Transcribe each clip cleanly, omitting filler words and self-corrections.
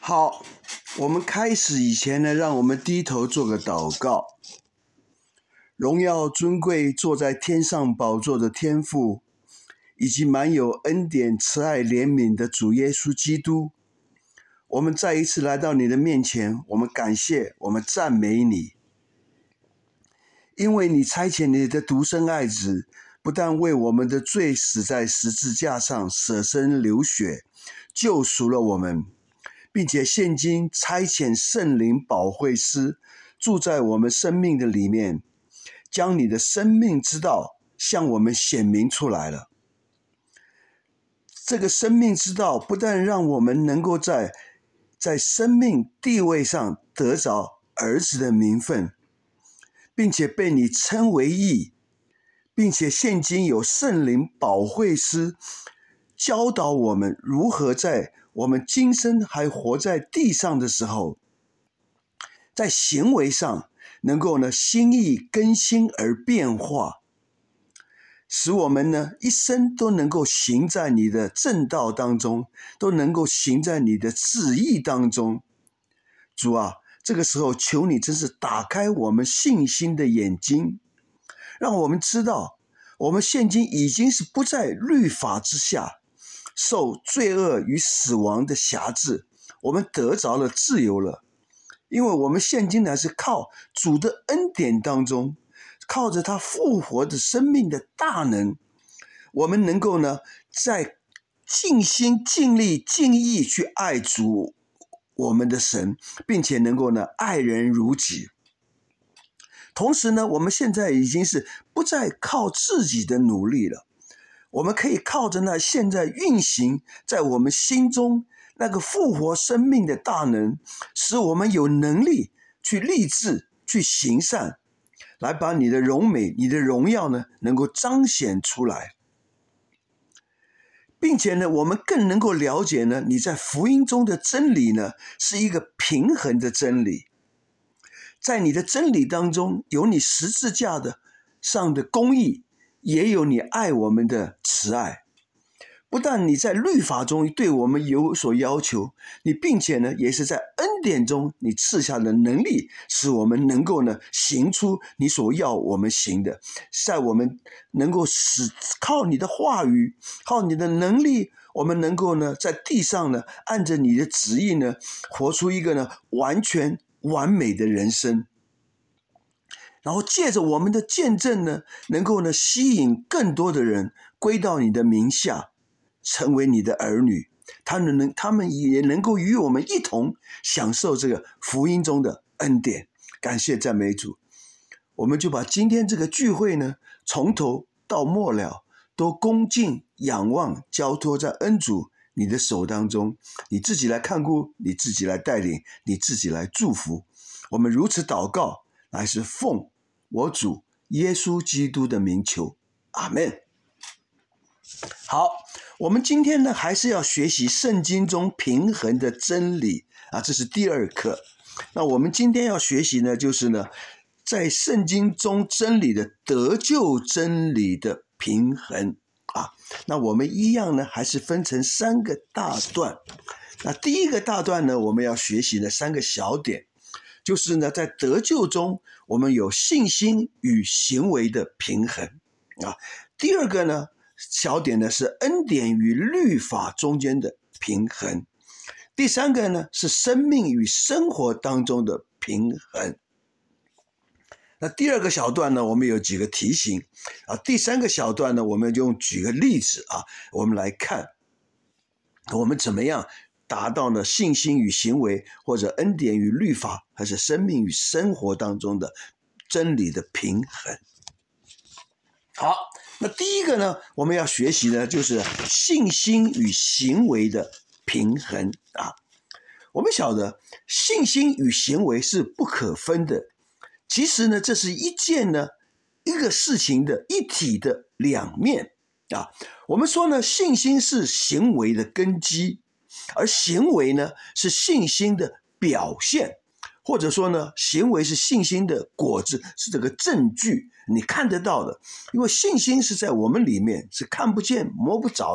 好，我们开始以前呢，让我们低头做个祷告。荣耀尊贵坐在天上宝座的天父，以及满有恩典慈爱怜悯的主耶稣基督，我们再一次来到你的面前，我们感谢，我们赞美你，因为你差遣你的独生爱子，不但为我们的罪死在十字架上舍身流血，救赎了我们，并且现今差遣圣灵保惠师住在我们生命的里面，将你的生命之道向我们显明出来了。这个生命之道不但让我们能够在生命地位上得着儿子的名分，并且被你称为义，并且现今有圣灵保惠师教导我们如何在我们今生还活在地上的时候，在行为上能够心意更新而变化，使我们一生都能够行在你的正道当中，都能够行在你的旨意当中。主啊，这个时候求你真是打开我们信心的眼睛，让我们知道我们现今已经是不在律法之下，受罪恶与死亡的辖制，我们得着了自由了。因为我们现今乃是靠主的恩典当中，靠着他复活的生命的大能，我们能够在尽心尽力尽意去爱主我们的神，并且能够爱人如己。同时我们现在已经是不再靠自己的努力了，我们可以靠着现在运行在我们心中那个复活生命的大能，使我们有能力去立志去行善，来把你的荣美你的荣耀能够彰显出来，并且我们更能够了解你在福音中的真理是一个平衡的真理。在你的真理当中，有你十字架上的公义，也有你爱我们的慈爱。不但你在律法中对我们有所要求，你并且也是在恩典中你赐下的能力，使我们能够行出你所要我们行的，在我们能够靠你的话语，靠你的能力，我们能够在地上按着你的旨意活出一个完全完美的人生，然后借着我们的见证能够吸引更多的人归到你的名下，成为你的儿女，他们也能够与我们一同享受这个福音中的恩典。感谢赞美主，我们就把今天这个聚会从头到末了都恭敬仰望交托在恩主你的手当中，你自己来看顾，你自己来带领，你自己来祝福。我们如此祷告，乃是奉我主耶稣基督的名求，阿们。好，我们今天还是要学习圣经中平衡的真理啊，这是第二课。那我们今天要学习就是在圣经中真理的得救真理的平衡啊。那我们一样还是分成三个大段。那第一个大段我们要学习三个小点，就是在得救中我们有信心与行为的平衡啊。第二个小点是恩典与律法中间的平衡。第三个是生命与生活当中的平衡。那第二个小段我们有几个题型啊。第三个小段我们就举个例子啊，我们来看我们怎么样达到信心与行为，或者恩典与律法，还是生命与生活当中的真理的平衡。好，那第一个我们要学习就是信心与行为的平衡啊。我们晓得信心与行为是不可分的，其实这是一个事情的一体的两面啊。我们说信心是行为的根基，而行为是信心的表现，或者说行为是信心的果子，是这个证据，你看得到的。因为信心是在我们里面是看不见摸不着的，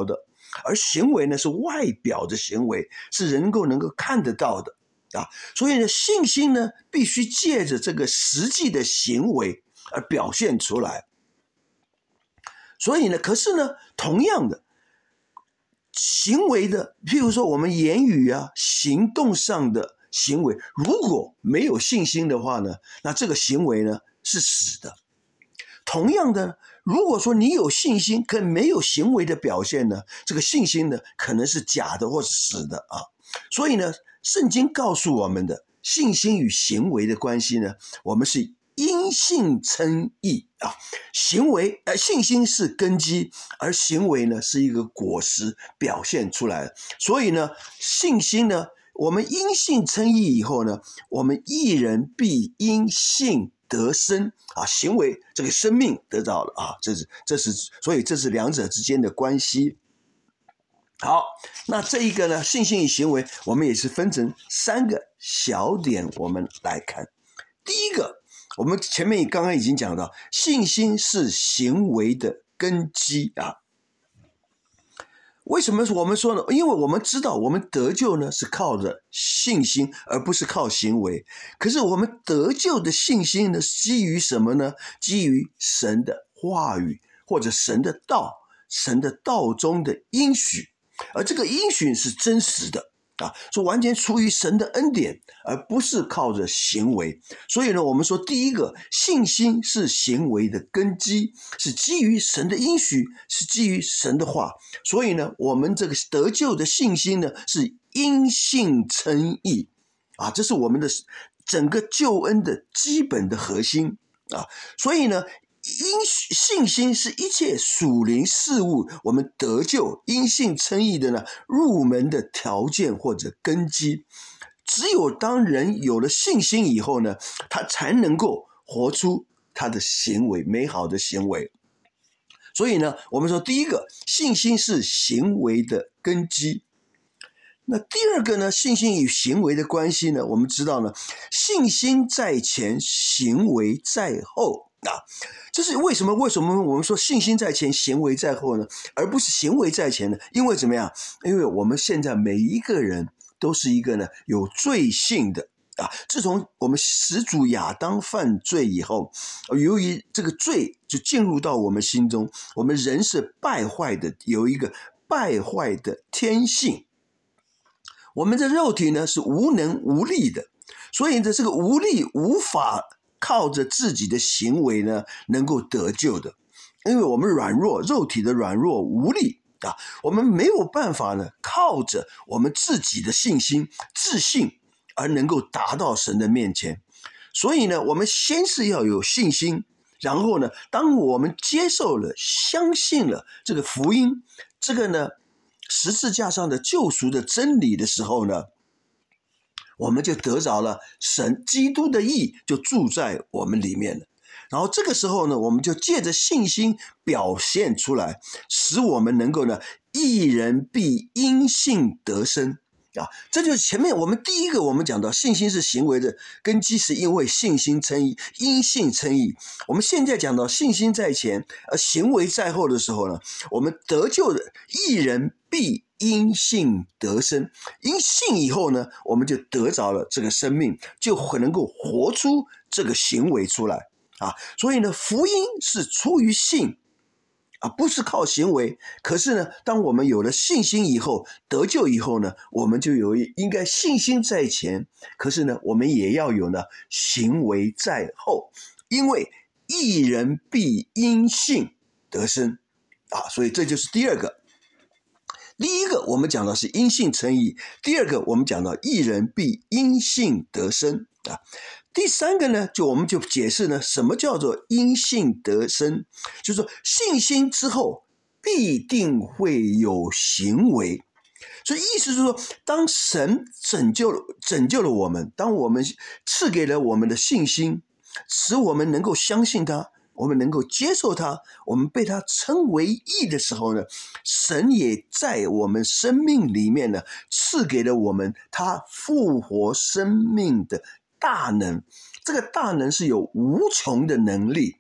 而行为呢是外表的行为，是人能够看得到的啊。所以呢，信心呢必须借着这个实际的行为而表现出来。所以呢，可是呢，同样的行为的，譬如说我们言语啊、行动上的行为，如果没有信心的话呢，那这个行为呢是死的。同样的，如果说你有信心，可没有行为的表现呢，这个信心呢可能是假的或是死的啊。所以呢，圣经告诉我们的信心与行为的关系呢，我们是因信称义啊。信心是根基，而行为呢是一个果实表现出来的。所以呢，信心呢，我们因信称义以后呢，我们义人必因信得生啊，行为这个生命得到了啊，所以这是两者之间的关系。好，那这一个呢，信心与行为，我们也是分成3个小点，我们来看。第一个，我们前面刚刚已经讲到，信心是行为的根基啊。为什么我们说呢？因为我们知道我们得救呢是靠着信心，而不是靠行为。可是我们得救的信心呢，基于什么呢？基于神的话语，或者神的道中的应许。而这个应许是真实的啊，是完全出于神的恩典，而不是靠着行为。所以呢，我们说第一个，信心是行为的根基，是基于神的应许，是基于神的话。所以呢，我们这个得救的信心呢，是因信称义啊，这是我们的整个救恩的基本的核心啊。所以呢，信心是一切属灵事物我们得救因信称义的呢入门的条件或者根基。只有当人有了信心以后呢，他才能够活出他的行为，美好的行为。所以呢，我们说第一个，信心是行为的根基。那第二个呢，信心与行为的关系呢，我们知道呢，信心在前，行为在后啊。这是为什么我们说信心在前，行为在后呢，而不是行为在前呢？因为怎么样？因为我们现在每一个人都是一个呢有罪性的啊。自从我们始祖亚当犯罪以后，由于这个罪就进入到我们心中，我们人是败坏的，有一个败坏的天性。我们的肉体呢是无能无力的，所以呢这个无力无法靠着自己的行为呢能够得救的，因为我们软弱，肉体的软弱无力啊，我们没有办法呢靠着我们自己的信心自信而能够达到神的面前。所以呢，我们先是要有信心，然后呢，当我们接受了相信了这个福音，这个呢十字架上的救赎的真理的时候呢，我们就得着了神基督的义，就住在我们里面了。然后这个时候呢，我们就借着信心表现出来，使我们能够呢，义人必因信得生啊。这就是前面我们第一个我们讲到信心是行为的根基，是因为信心称义，因信称义。我们现在讲到信心在前而行为在后的时候呢，我们得救的义人必因信得生，因信以后呢，我们就得着了这个生命，就能够活出这个行为出来啊。所以呢，福音是出于信啊，不是靠行为。可是呢，当我们有了信心以后，得救以后呢，我们就应该信心在前，可是呢，我们也要有呢行为在后，因为义人必因信得生啊。所以这就是第二个。第一个我们讲到是因信称义，第二个我们讲到义人必因信得生啊。第三个呢，我们就解释呢，什么叫做因信得生，就是说信心之后必定会有行为。所以意思是说，当神拯救了我们，当我们赐给了我们的信心，使我们能够相信他，我们能够接受他，我们被他称为义的时候呢，神也在我们生命里面呢，赐给了我们他复活生命的大能。这个大能是有无穷的能力，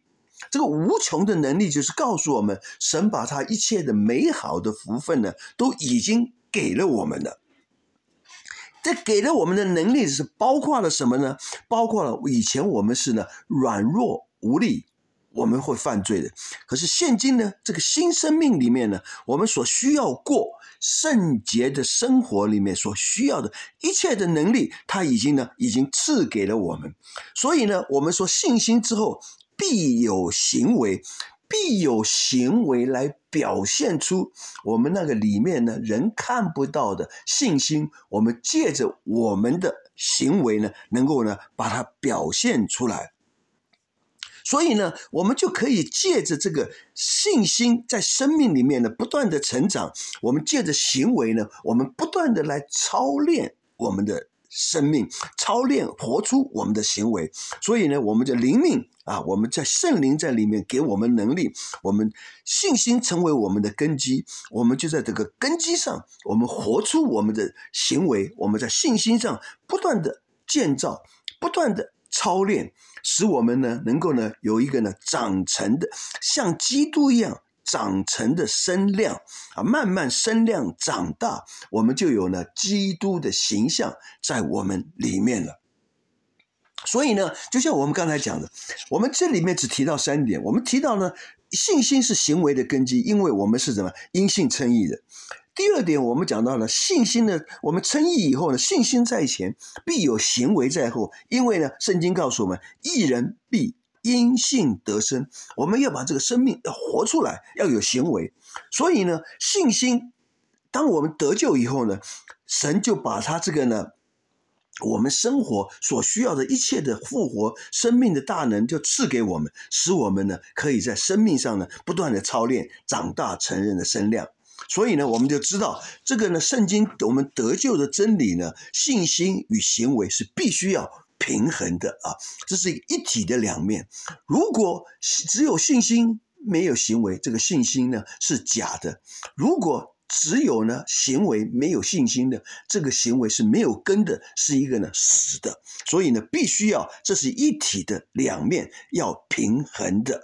这个无穷的能力就是告诉我们，神把他一切的美好的福分呢，都已经给了我们了。这给了我们的能力是包括了什么呢？包括了以前我们是呢软弱无力，我们会犯罪的。可是现今呢，这个新生命里面呢，我们所需要过圣洁的生活里面所需要的一切的能力，他已经赐给了我们。所以呢，我们说信心之后必有行为，必有行为来表现出我们那个里面呢人看不到的信心，我们借着我们的行为呢，能够呢把它表现出来。所以呢，我们就可以借着这个信心在生命里面呢不断的成长，我们借着行为呢，我们不断的来操练我们的生命，操练活出我们的行为。所以呢，我们的灵命我们在圣灵在里面给我们能力，我们信心成为我们的根基，我们就在这个根基上，我们活出我们的行为，我们在信心上不断的建造，不断的操练，使我们呢能够呢有一个呢长成的像基督一样长成的身量慢慢身量长大，我们就有呢基督的形象在我们里面了。所以呢，就像我们刚才讲的，我们这里面只提到3点。我们提到呢，信心是行为的根基，因为我们是什么？因信称义的。第2点，我们讲到了信心呢，我们称义以后呢，信心在前，必有行为在后。因为呢，圣经告诉我们，义人必因信得生。我们要把这个生命要活出来，要有行为。所以呢，信心，当我们得救以后呢，神就把他这个呢，我们生活所需要的一切的复活生命的大能就赐给我们，使我们呢可以在生命上呢不断的操练，长大成人的身量。所以呢，我们就知道这个呢，圣经我们得救的真理呢，信心与行为是必须要平衡的这是一体的两面。如果只有信心没有行为，这个信心呢是假的；如果只有呢行为没有信心的，这个行为是没有根的，是一个呢死的。所以呢，必须要这是一体的两面，要平衡的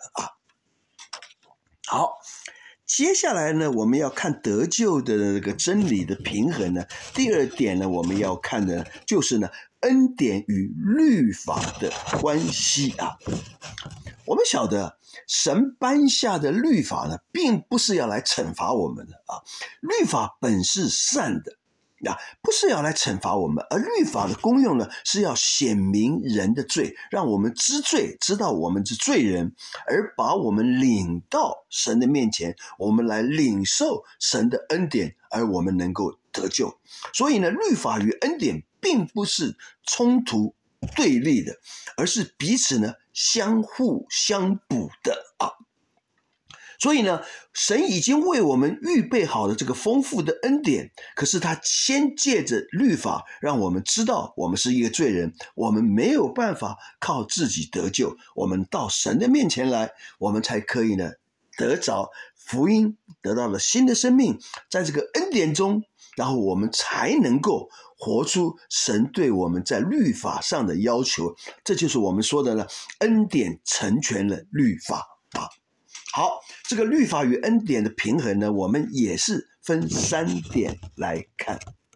好，接下来呢，我们要看得救的那个真理的平衡呢。第2点呢，我们要看的就是呢，恩典与律法的关系我们晓得神颁下的律法呢，并不是要来惩罚我们的律法本是善的不是要来惩罚我们，而律法的功用呢，是要显明人的罪，让我们知罪，知道我们是罪人，而把我们领到神的面前，我们来领受神的恩典，而我们能够得救。所以呢，律法与恩典并不是冲突对立的，而是彼此呢相互相补的所以呢，神已经为我们预备好了这个丰富的恩典，可是他先借着律法让我们知道我们是一个罪人，我们没有办法靠自己得救，我们到神的面前来，我们才可以呢得着福音，得到了新的生命，在这个恩典中，然后我们才能够活出神对我们在律法上的要求。这就是我们说的呢，恩典成全了律法好，这个律法与恩典的平衡呢，我们也是分3点来看。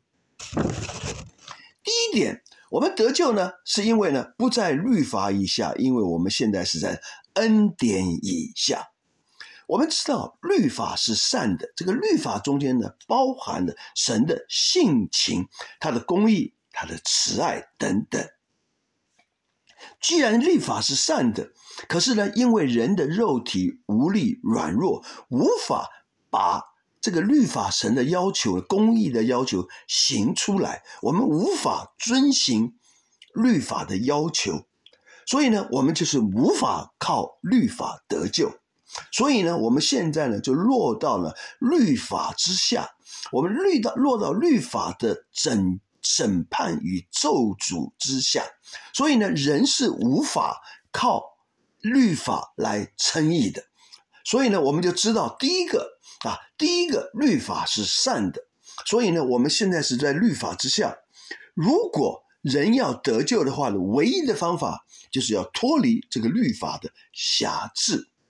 第1点，我们得救呢，是因为呢不在律法以下，因为我们现在是在恩典以下。我们知道律法是善的，这个律法中间呢包含了神的性情，他的公义，他的慈爱等等。既然律法是善的，可是呢，因为人的肉体无力软弱，无法把这个律法神的要求、公义的要求行出来，我们无法遵行律法的要求，所以呢，我们就是无法靠律法得救。所以呢，我们现在呢就落到了律法之下，我们落到律法的审判与咒诅之下。所以呢，人是无法靠律法来称义的。所以呢，我们就知道第一个律法是善的。所以呢，我们现在是在律法之下。如果人要得救的话呢，唯一的方法就是要脱离这个律法的辖制。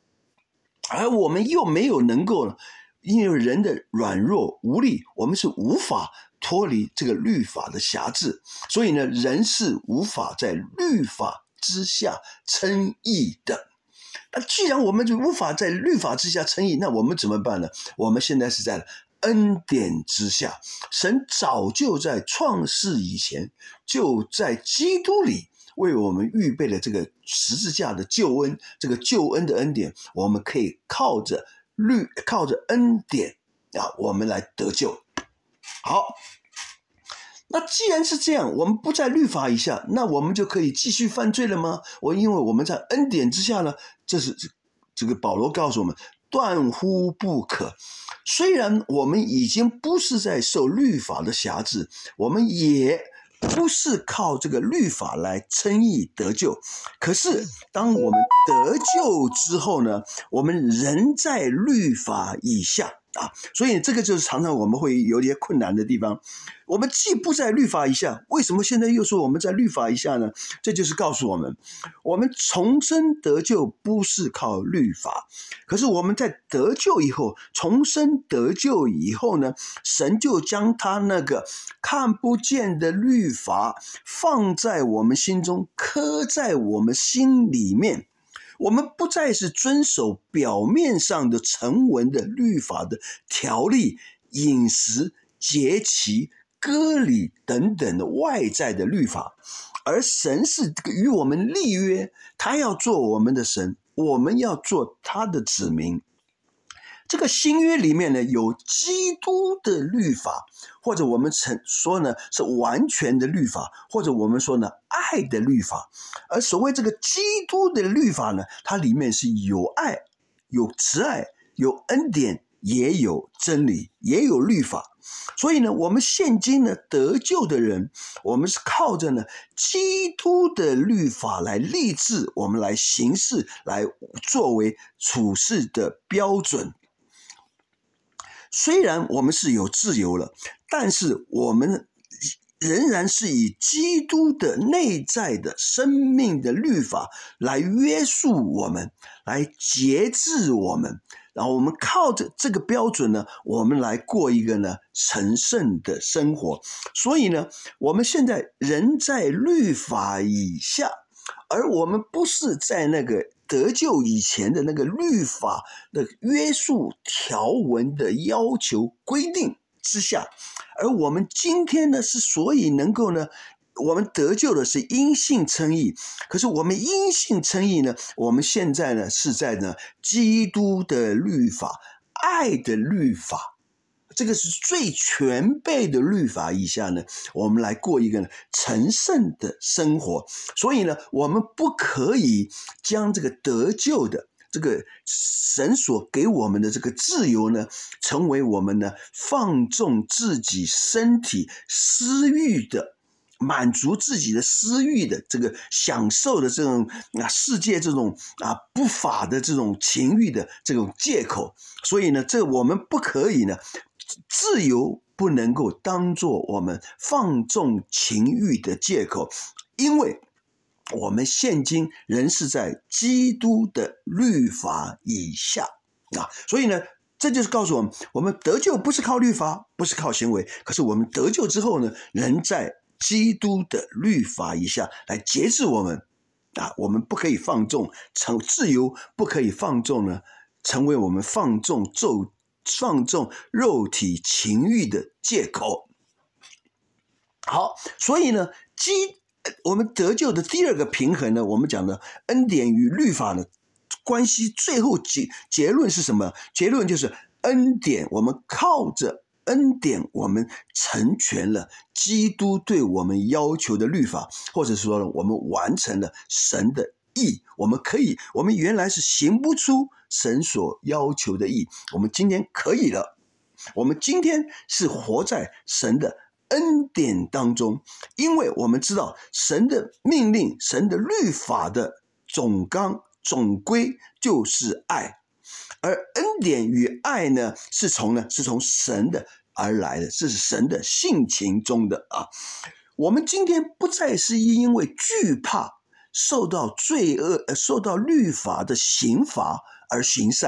而我们又没有能够，因为人的软弱无力，我们是无法脱离这个律法的辖制，所以呢，人是无法在律法之下称义的。那既然我们就无法在律法之下称义，那我们怎么办呢？我们现在是在恩典之下，神早就在创世以前，就在基督里为我们预备了这个十字架的救恩，这个救恩的恩典，我们可以靠着恩典我们来得救。好，那既然是这样，我们不在律法以下，那我们就可以继续犯罪了吗？因为我们在恩典之下呢，这个保罗告诉我们，断乎不可。虽然我们已经不是在受律法的辖制，我们也不是靠这个律法来称义得救，可是当我们得救之后呢，我们仍在律法以下所以这个就是常常我们会有点困难的地方。我们既不在律法以下，为什么现在又说我们在律法以下呢？这就是告诉我们，我们重生得救不是靠律法，可是我们在得救以后，重生得救以后呢，神就将他那个看不见的律法放在我们心中，刻在我们心里面。我们不再是遵守表面上的成文的律法的条例、饮食、节期、割礼等等的外在的律法，而神是与我们立约，他要做我们的神，我们要做他的子民。这个新约里面呢，有基督的律法，或者我们说呢是完全的律法，或者我们说呢爱的律法。而所谓这个基督的律法呢，它里面是有爱、有慈爱、有恩典，也有真理，也有律法。所以呢，我们现今呢得救的人，我们是靠着呢基督的律法来立志，我们来行事，来作为处事的标准。虽然我们是有自由了，但是我们仍然是以基督的内在的生命的律法来约束我们，来节制我们，然后我们靠着这个标准呢，我们来过一个呢成圣的生活。所以呢，我们现在人在律法以下，而我们不是在那个得救以前的那个律法的约束条文的要求规定之下，而我们今天呢是所以能够呢，我们得救的是因信称义，可是我们因信称义呢，我们现在呢是在呢基督的律法、爱的律法，这个是最全备的律法以下呢，我们来过一个呢成圣的生活。所以呢，我们不可以将这个得救的这个神所给我们的这个自由呢，成为我们呢放纵自己身体私欲的，满足自己的私欲的这个享受的这种世界这种不法的这种情欲的这种借口。所以呢，这我们不可以呢，自由不能够当作我们放纵情欲的借口，因为我们现今仍是在基督的律法以下所以呢，这就是告诉我们，我们得救不是靠律法，不是靠行为，可是我们得救之后呢，仍在基督的律法以下来节制我们我们不可以放纵自由，不可以放纵呢，成为我们放纵肉体情欲的借口。好，所以呢，我们得救的第二个平衡呢，我们讲的恩典与律法呢关系，最后结论是什么？结论就是恩典，我们靠着恩典，我们成全了基督对我们要求的律法，或者说呢，我们完成了神的义。我们原来是行不出神所要求的义，我们今天可以了。我们今天是活在神的恩典当中，因为我们知道神的命令、神的律法的总纲总归就是爱，而恩典与爱呢，是从神的而来的，是神的性情中的我们今天不再是因为惧怕受到罪恶、受到律法的刑罚而行善，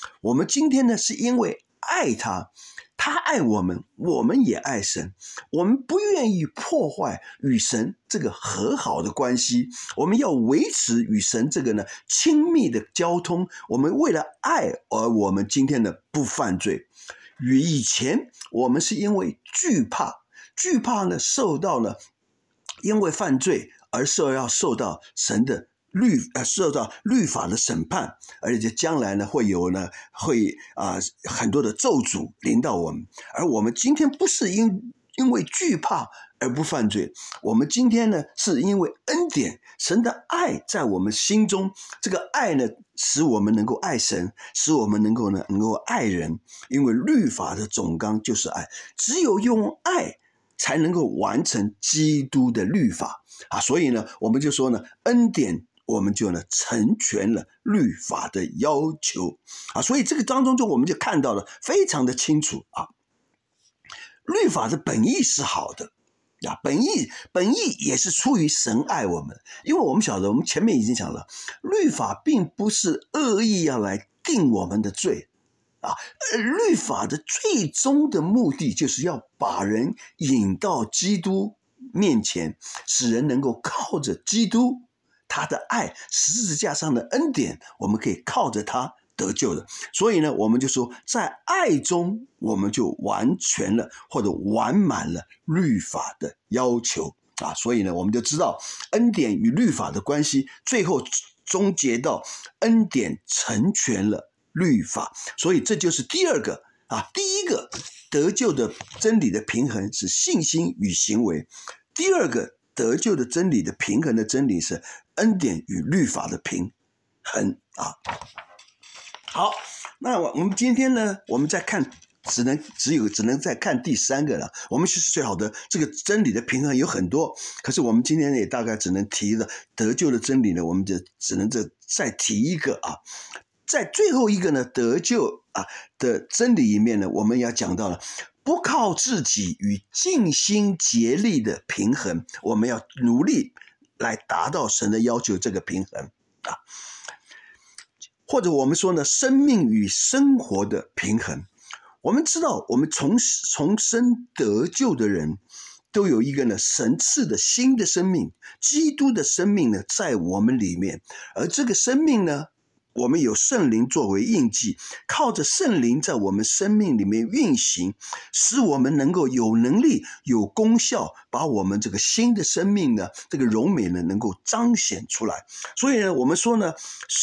我们今天呢是因为爱他，他爱我们，我们也爱神，我们不愿意破坏与神这个和好的关系，我们要维持与神这个呢亲密的交通，我们为了爱而我们今天呢不犯罪。与以前我们是因为惧怕呢受到了因为犯罪而要受到神的受到律法的审判，而且将来呢会很多的咒诅临到我们。而我们今天不是因为惧怕而不犯罪，我们今天呢是因为恩典，神的爱在我们心中，这个爱呢使我们能够爱神，使我们能够爱人，因为律法的总纲就是爱，只有用爱才能够完成基督的律法啊。所以呢我们就说呢，恩典我们就呢成全了律法的要求啊。所以这个当中我们就看到了非常的清楚啊，律法的本意是好的啊，本意也是出于神爱我们。因为我们晓得，我们前面已经讲了，律法并不是恶意要来定我们的罪啊，律法的最终的目的就是要把人引到基督面前，使人能够靠着基督他的爱，十字架上的恩典，我们可以靠着他得救的。所以呢我们就说，在爱中我们就完全了或者完满了律法的要求啊。所以呢我们就知道恩典与律法的关系，最后终结到恩典成全了律法。所以这就是第二个啊，第一个得救的真理的平衡是信心与行为，第二个得救的真理的平衡的真理是恩典与律法的平衡啊。好，那我们今天呢，我们再看，只能再看第三个了。我们其实最好的这个真理的平衡有很多，可是我们今天也大概只能提了得救的真理呢，我们就只能再提一个啊。在最后一个呢，得救的真理里面呢，我们要讲到了不靠自己与尽心竭力的平衡，我们要努力来达到神的要求，这个平衡啊。或者我们说呢，生命与生活的平衡。我们知道，我们重生得救的人都有一个呢神赐的新的生命，基督的生命呢在我们里面，而这个生命呢，我们有圣灵作为印记，靠着圣灵在我们生命里面运行，使我们能够有能力有功效，把我们这个新的生命呢，这个荣美呢能够彰显出来。所以呢我们说呢，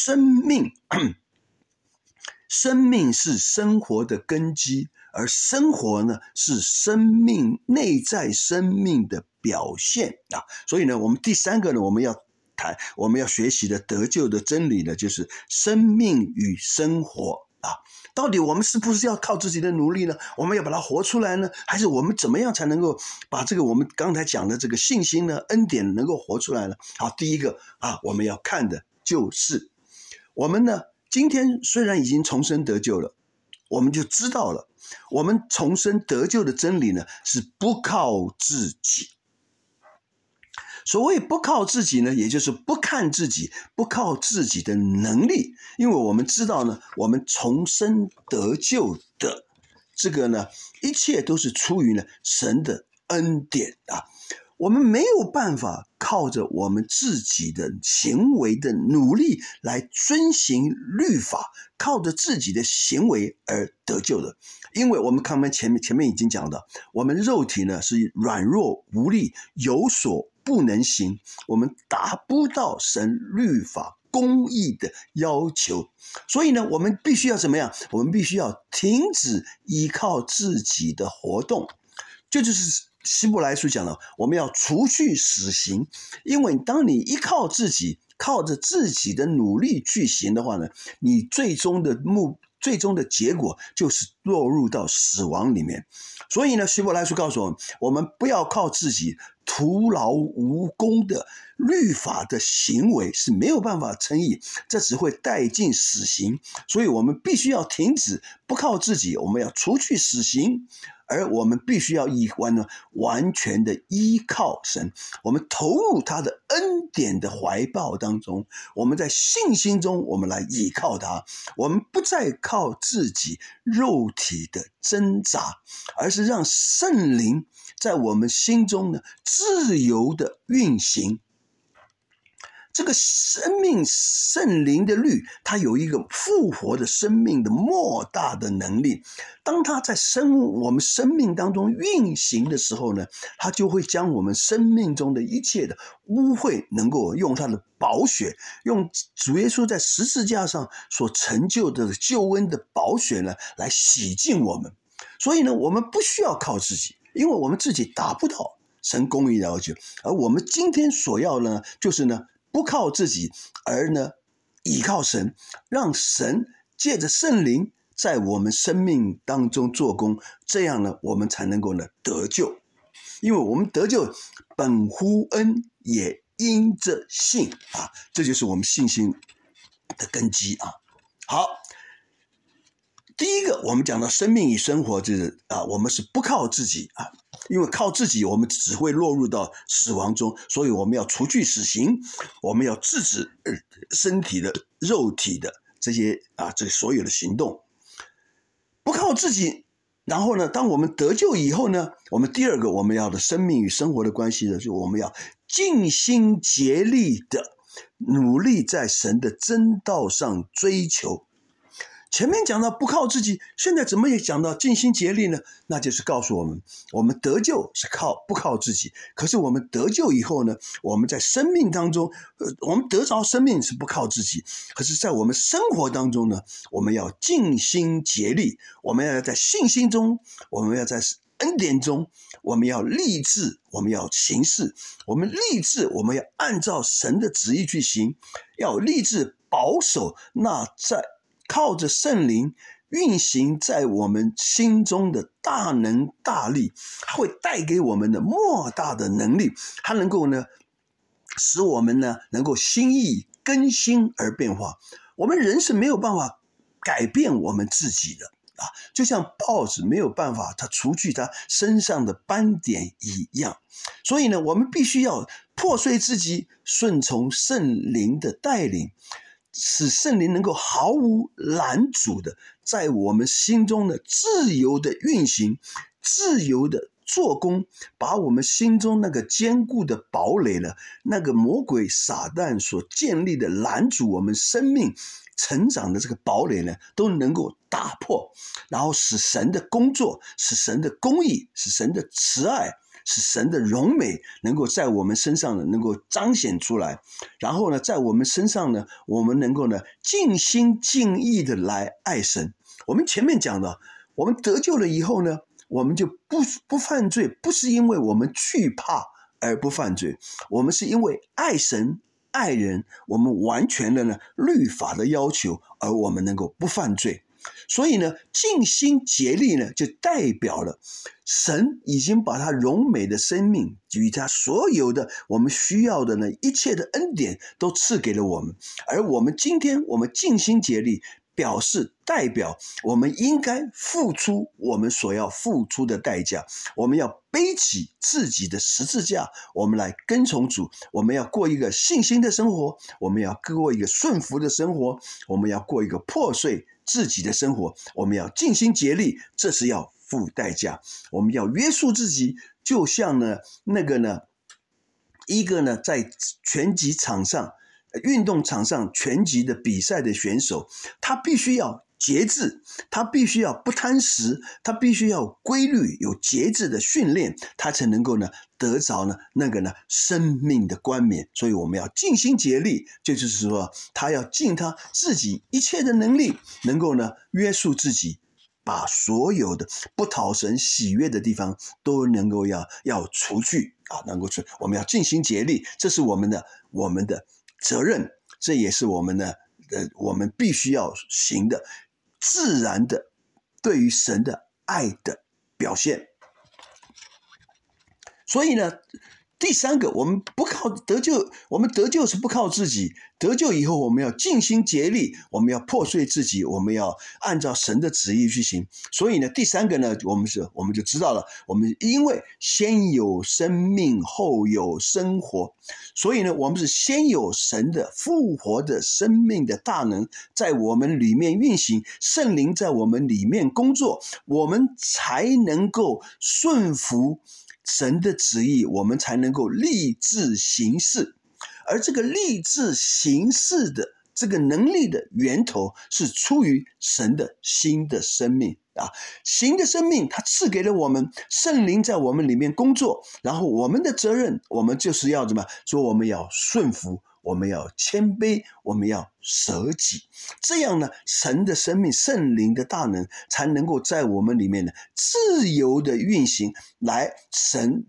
生命是生活的根基，而生活呢是内在生命的表现啊。所以呢我们第三个呢，我们要学习的得救的真理呢，就是生命与生活啊。到底我们是不是要靠自己的努力呢？我们要把它活出来呢？还是我们怎么样才能够把这个我们刚才讲的这个信心呢、恩典能够活出来呢？好，第一个啊，我们要看的就是我们呢，今天虽然已经重生得救了，我们就知道了，我们重生得救的真理呢，是不靠自己。所谓不靠自己呢，也就是不看自己，不靠自己的能力。因为我们知道呢，我们重生得救的这个呢，一切都是出于呢神的恩典啊。我们没有办法靠着我们自己的行为的努力来遵行律法，靠着自己的行为而得救的。因为我们看前面已经讲到，我们肉体呢是软弱无力，有所不能行，我们达不到神律法公义的要求。所以呢我们必须要怎么样？我们必须要停止依靠自己的活动。这就是希伯来书讲的，我们要除去死刑。因为当你依靠自己，靠着自己的努力去行的话呢，你最终的结果就是落入到死亡里面。所以呢希伯来书告诉我们，我们不要靠自己徒劳无功的律法的行为是没有办法称义，这只会带进死刑。所以我们必须要停止不靠自己，我们要除去死刑，而我们必须要完全的依靠神，我们投入他的恩典的怀抱当中，我们在信心中我们来依靠他，我们不再靠自己肉体的挣扎，而是让圣灵在我们心中呢自由的运行。这个生命圣灵的律，它有一个复活的生命的莫大的能力。当它在我们生命当中运行的时候呢，它就会将我们生命中的一切的污秽，能够用它的宝血，用主耶稣在十字架上所成就的救恩的宝血呢，来洗净我们。所以呢，我们不需要靠自己，因为我们自己达不到神公义的要求。而我们今天所要的呢，就是呢，不靠自己，而呢倚靠神，让神借着圣灵在我们生命当中做工，这样呢我们才能够呢得救。因为我们得救本乎恩，也因着信啊，这就是我们信心的根基啊。好，第一个我们讲到生命与生活，就是我们是不靠自己啊，因为靠自己我们只会落入到死亡中，所以我们要除去死刑，我们要制止身体的肉体的这些这所有的行动，不靠自己。然后呢，当我们得救以后呢，我们第二个我们要的生命与生活的关系呢，就是我们要尽心竭力的努力在神的真道上追求。前面讲到不靠自己，现在怎么也讲到尽心竭力呢？那就是告诉我们，我们得救是不靠自己，可是我们得救以后呢，我们在生命当中，我们得着生命是不靠自己，可是在我们生活当中呢，我们要尽心竭力，我们要在信心中，我们要在恩典中，我们要立志，我们要行事，我们立志，我们要按照神的旨意去行，要立志保守那在靠着圣灵运行在我们心中的大能大力，它会带给我们的莫大的能力，它能够呢使我们呢能够心意更新而变化。我们人是没有办法改变我们自己的就像报纸没有办法它除去它身上的斑点一样，所以呢我们必须要破碎自己，顺从圣灵的带领，使圣灵能够毫无拦阻的在我们心中的自由的运行，自由的做工，把我们心中那个坚固的堡垒呢，那个魔鬼撒旦所建立的拦阻我们生命成长的这个堡垒呢，都能够打破，然后使神的工作，使神的公义，使神的慈爱，使神的荣美能够在我们身上呢能够彰显出来，然后呢在我们身上呢，我们能够呢尽心尽意的来爱神。我们前面讲的，我们得救了以后呢，我们就不犯罪，不是因为我们惧怕而不犯罪，我们是因为爱神爱人，我们完全的呢律法的要求，而我们能够不犯罪。所以呢尽心竭力呢，就代表了神已经把他荣美的生命与他所有的我们需要的呢一切的恩典都赐给了我们，而我们今天我们尽心竭力，代表我们应该付出我们所要付出的代价，我们要背起自己的十字架，我们来跟从主，我们要过一个信心的生活，我们要过一个顺服的生活，我们要过一个破碎自己的生活，我们要尽心竭力，这是要付代价，我们要约束自己，就像呢一个呢在拳击场上运动场上拳击的比赛的选手，他必须要节制，他必须要不贪食，他必须要规律有节制的训练，他才能够呢得着呢生命的冠冕。所以我们要尽心竭力，就是说他要尽他自己一切的能力，能够呢约束自己，把所有的不讨神喜悦的地方都能够要除去我们要尽心竭力，这是我们的责任，这也是我们必须要行的自然的对于神的爱的表现。所以呢第三个，我们不靠得救，我们得救是不靠自己，得救以后我们要尽心竭力，我们要破碎自己，我们要按照神的旨意去行。所以呢，第三个呢，我们就知道了，我们因为先有生命，后有生活，所以呢，我们是先有神的复活的生命的大能在我们里面运行，圣灵在我们里面工作，我们才能够顺服神的旨意，我们才能够立志行事。而这个立志行事的这个能力的源头是出于神的新的生命啊，新的生命它赐给了我们，圣灵在我们里面工作，然后我们的责任，我们就是要怎么说，我们要顺服，我们要谦卑，我们要舍己，这样呢，神的生命，圣灵的大能才能够在我们里面呢自由的运行，来神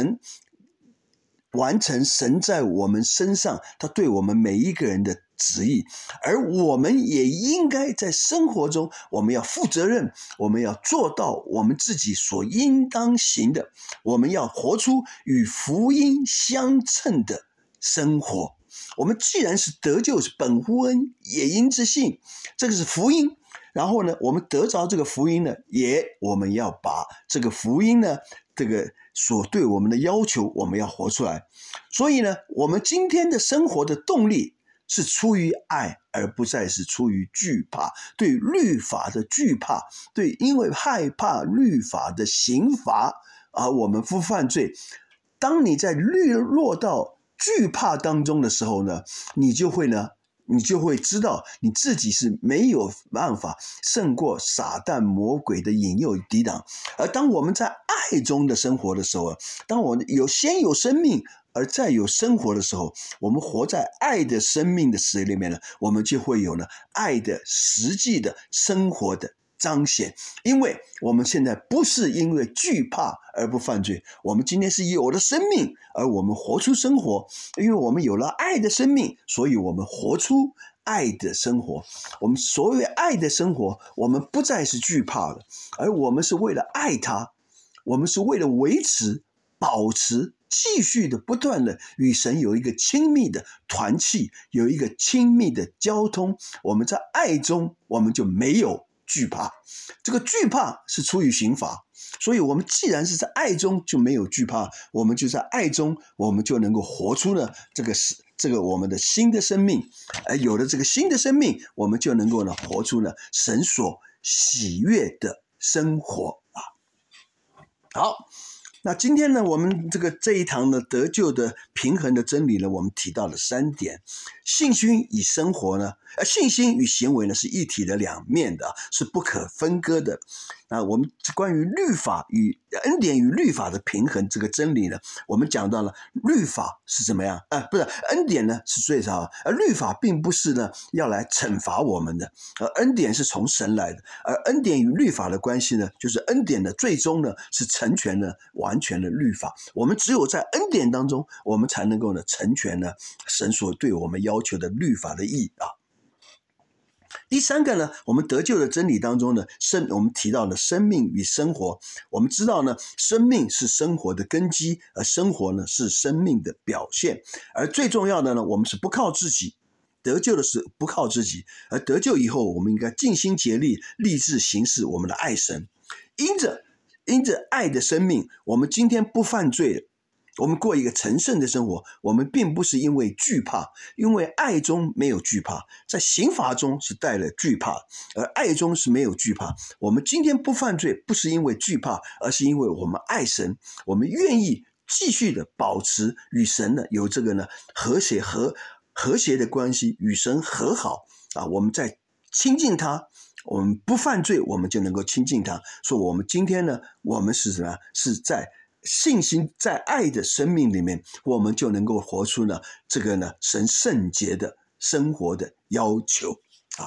完成神在我们身上他对我们每一个人的旨意。而我们也应该在生活中，我们要负责任，我们要做到我们自己所应当行的，我们要活出与福音相称的生活。我们既然是得救，是本乎恩，也因之信，这个是福音。然后呢，我们得着这个福音呢，我们要把这个福音呢，这个所对我们的要求，我们要活出来。所以呢，我们今天的生活的动力是出于爱，而不再是出于惧怕，对律法的惧怕，对因为害怕律法的刑罚而我们不犯罪。当你在落到惧怕当中的时候呢，你就会知道你自己是没有办法胜过撒旦魔鬼的引诱抵挡。而当我们在爱中的生活的时候，当我们先有生命而再有生活的时候，我们活在爱的生命的时里面呢，我们就会有呢爱的实际的生活的彰显。因为我们现在不是因为惧怕而不犯罪，我们今天是有了生命而我们活出生活，因为我们有了爱的生命，所以我们活出爱的生活。我们所谓爱的生活，我们不再是惧怕了，而我们是为了爱他，我们是为了维持保持继续的不断的与神有一个亲密的团契，有一个亲密的交通。我们在爱中，我们就没有惧怕，这个惧怕是出于刑罚。所以我们既然是在爱中，就没有惧怕，我们就在爱中，我们就能够活出了这个我们的新的生命。而有了这个新的生命，我们就能够呢活出了神所喜悦的生活啊。好，那今天呢，我们这一堂的得救的平衡的真理呢，我们提到了3点。信心与生活呢，信心与行为呢是一体的两面的，是不可分割的。那我们关于律法与恩典与律法的平衡这个真理呢，我们讲到了律法是怎么样不是恩典呢是最少，而律法并不是呢要来惩罚我们的，而恩典是从神来的。而恩典与律法的关系呢，就是恩典的最终呢是成全了完全的律法。我们只有在恩典当中，我们才能够呢成全呢神所对我们要求的律法的义啊。第三个呢，我们得救的真理当中呢，我们提到了生命与生活。我们知道呢，生命是生活的根基，而生活呢是生命的表现。而最重要的呢，我们是不靠自己，得救的是不靠自己，而得救以后，我们应该尽心竭力，立志行事我们的爱神。因着爱的生命，我们今天不犯罪，我们过一个成圣的生活，我们并不是因为惧怕，因为爱中没有惧怕，在刑罚中是带了惧怕，而爱中是没有惧怕。我们今天不犯罪，不是因为惧怕，而是因为我们爱神，我们愿意继续的保持与神呢有这个呢和谐的关系，与神和好啊。我们在亲近他，我们不犯罪，我们就能够亲近他。说我们今天呢，我们是什么？是在信心在爱的生命里面，我们就能够活出呢这个呢神圣洁的生活的要求啊。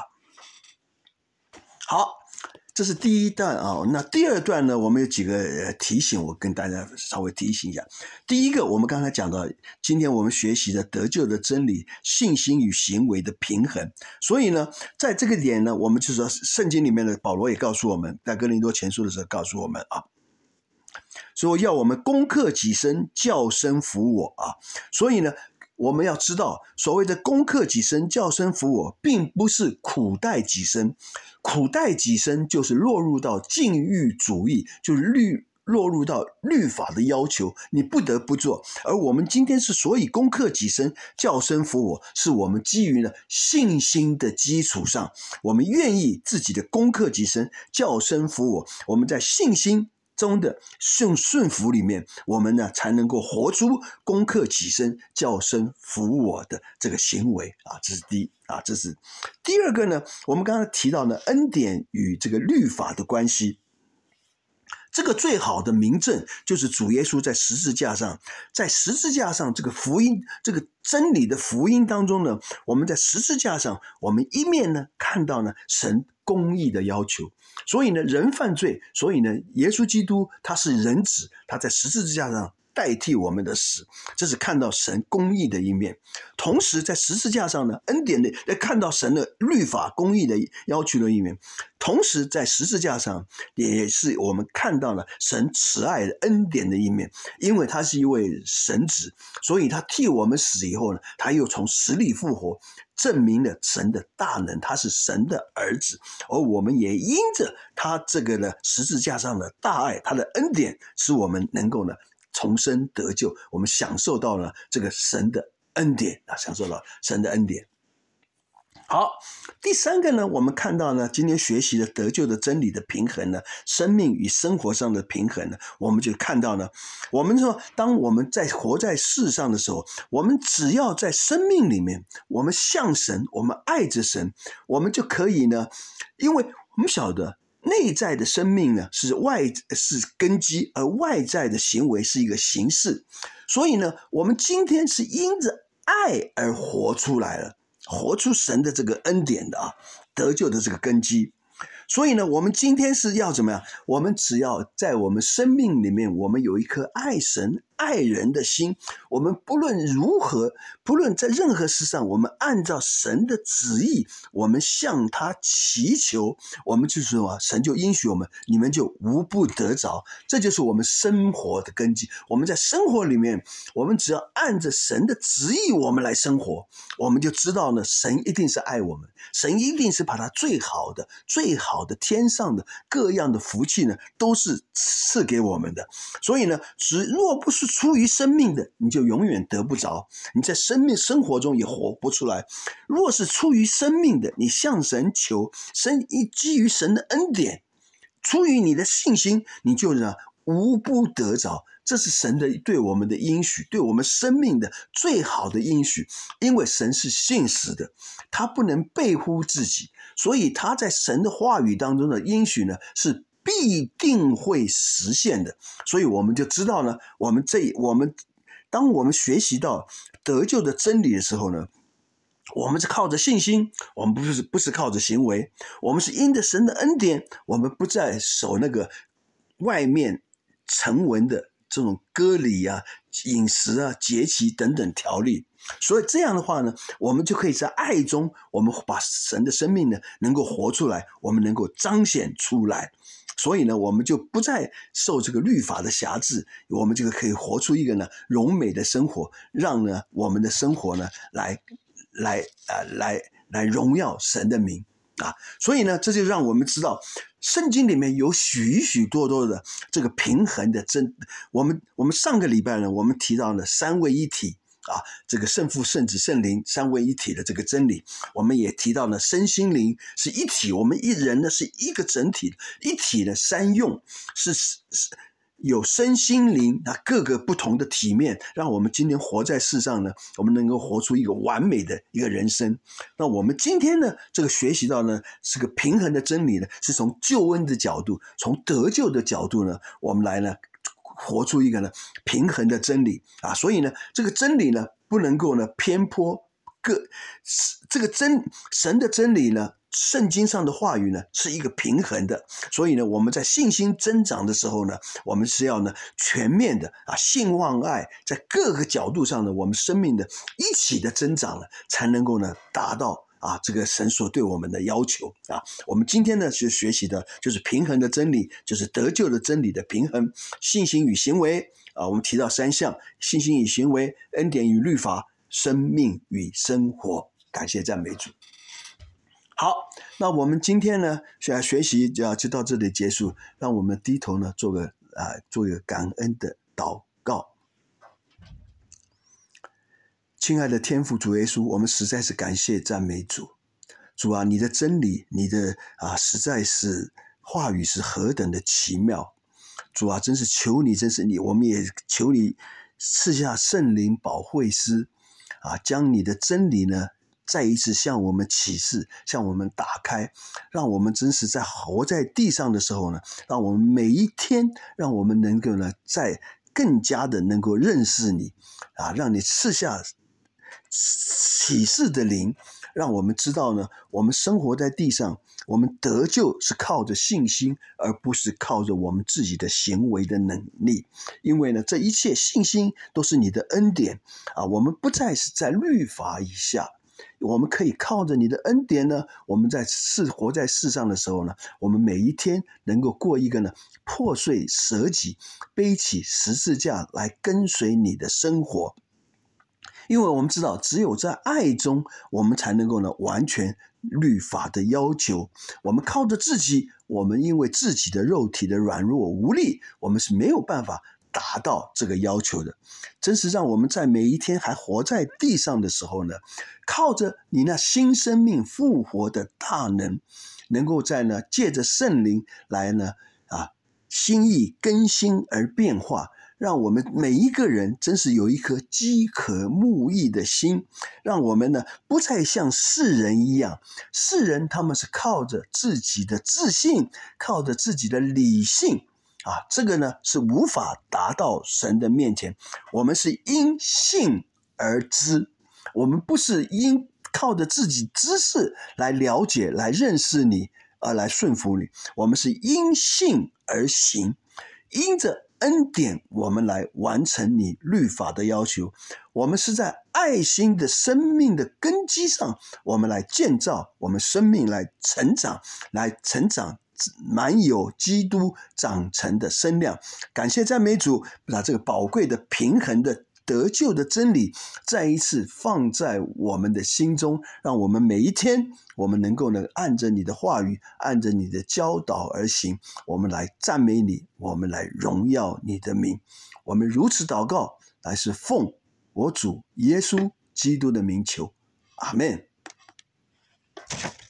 好，这是第一段啊。那第二段呢，我们有几个提醒，我跟大家稍微提醒一下。第一个，我们刚才讲到，今天我们学习的得救的真理，信心与行为的平衡。所以呢，在这个点呢，我们就说圣经里面的保罗也告诉我们，在哥林多前书的时候告诉我们啊， 说要我们攻克己身，叫身服我啊。所以呢，我们要知道，所谓的攻克己身，叫身服我，并不是苦待己身。苦待己身就是落入到禁欲主义，就是落入到律法的要求，你不得不做。而我们今天所以攻克己身，叫身服我，是我们基于了信心的基础上，我们愿意自己的攻克己身，叫身服我。我们在信心中的顺服里面，我们呢才能够活出攻克己身，叫身服我的这个行为啊。这是第一啊，这是第二个呢。我们刚才提到呢，恩典与这个律法的关系。这个最好的明证就是主耶稣在十字架上，这个福音，这个真理的福音当中呢，我们在十字架上，我们一面呢看到呢神公义的要求，所以呢人犯罪，所以呢耶稣基督他是人子，他在十字架上代替我们的死，这是看到神公义的一面。同时在十字架上呢，恩典的看到神的律法公义的要求的一面，同时在十字架上也是我们看到了神慈爱的恩典的一面。因为他是一位神子，所以他替我们死以后呢，他又从死里复活，证明了神的大能，他是神的儿子。而我们也因着他这个呢十字架上的大爱，他的恩典，使我们能够呢重生得救，我们享受到了这个神的恩典啊，享受到神的恩典。好，第三个呢，我们看到呢，今天学习的得救的真理的平衡呢，生命与生活上的平衡呢，我们就看到呢，我们说，当我们在活在世上的时候，我们只要在生命里面，我们向神，我们爱着神，我们就可以呢，因为我们晓得内在的生命呢是根基，而外在的行为是一个形式，所以呢，我们今天是因着爱而活出来了，活出神的这个恩典的啊，得救的这个根基。所以呢，我们今天是要怎么样？我们只要在我们生命里面，我们有一颗爱神爱人的心，我们不论如何，不论在任何事上，我们按照神的旨意，我们向他祈求，我们就是说，神就应许我们，你们就无不得着。这就是我们生活的根基。我们在生活里面，我们只要按着神的旨意我们来生活，我们就知道呢，神一定是爱我们，神一定是把他最好的天上的各样的福气呢，都是赐给我们的。所以呢，若不是出于生命的，你就永远得不着，你在生活中也活不出来。若是出于生命的，你向神求，神基于神的恩典，出于你的信心，你就呢无不得着。这是神的对我们的应许，对我们生命的最好的应许。因为神是信实的，他不能背乎自己，所以他在神的话语当中的应许呢，是必定会实现的。所以我们就知道呢，当我们学习到得救的真理的时候呢，我们是靠着信心，我们不是靠着行为，我们是因着神的恩典，我们不再守那个外面成文的这种割礼啊、饮食啊、节期等等条例。所以这样的话呢，我们就可以在爱中，我们把神的生命呢能够活出来，我们能够彰显出来。所以呢，我们就不再受这个律法的辖制，我们就可以活出一个呢荣美的生活，让呢我们的生活呢来荣耀神的名啊。所以呢，这就让我们知道圣经里面有许许多多的这个平衡的我们上个礼拜呢，我们提到了三位一体啊，这个圣父圣子圣灵三位一体的这个真理。我们也提到了身心灵是一体，我们一人呢是一个整体，一体的三用，是有身心灵啊各个不同的体面，让我们今天活在世上呢，我们能够活出一个完美的一个人生。那我们今天呢，这个学习到呢是个平衡的真理呢，是从救恩的角度，从得救的角度呢，我们来呢活出一个呢平衡的真理啊。所以呢，这个真理呢不能够呢偏颇这个神的真理呢，圣经上的话语呢是一个平衡的。所以呢，我们在信心增长的时候呢，我们是要呢全面的啊信望爱，在各个角度上呢，我们生命的一起的增长呢，才能够呢达到这个神所对我们的要求啊。我们今天呢是学习的就是平衡的真理，就是得救的真理的平衡，信心与行为我们提到3项：信心与行为、恩典与律法、生命与生活。感谢赞美主。好，那我们今天呢学习就到这里结束，让我们低头呢做一个感恩的祷告。亲爱的天父主耶稣，我们实在是感谢赞美主。主啊，你的真理，你的实在是话语是何等的奇妙。主啊，真是求你，我们也求你赐下圣灵保惠师将你的真理呢再一次向我们启示，向我们打开，让我们真是在活在地上的时候呢，让我们每一天，让我们能够呢再更加的能够认识你让你赐下启示的灵，让我们知道呢，我们生活在地上，我们得救是靠着信心，而不是靠着我们自己的行为的能力。因为呢，这一切信心都是你的恩典我们不再是在律法以下，我们可以靠着你的恩典呢，我们活在世上的时候呢，我们每一天能够过一个呢破碎舍己、背起十字架来跟随你的生活。因为我们知道，只有在爱中，我们才能够呢完全律法的要求。我们靠着自己，我们因为自己的肉体的软弱无力，我们是没有办法达到这个要求的。真是让我们在每一天还活在地上的时候呢，靠着你那新生命复活的大能，能够借着圣灵来呢心意更新而变化，让我们每一个人真是有一颗饥渴慕义的心，让我们呢不再像世人一样，世人他们是靠着自己的自信，靠着自己的理性这个呢是无法达到神的面前。我们是因信而知，我们不是因靠着自己知识来了解来认识你而来顺服你，我们是因信而行，因着恩典我们来完成你律法的要求。我们是在爱心的生命的根基上，我们来建造我们生命，来成长满有基督长成的身量。感谢赞美主，把这个宝贵的平衡的得救的真理再一次放在我们的心中，让我们每一天我们能够按着你的话语，按着你的教导而行。我们来赞美你，我们来荣耀你的名。我们如此祷告，乃是奉我主耶稣基督的名求，阿们。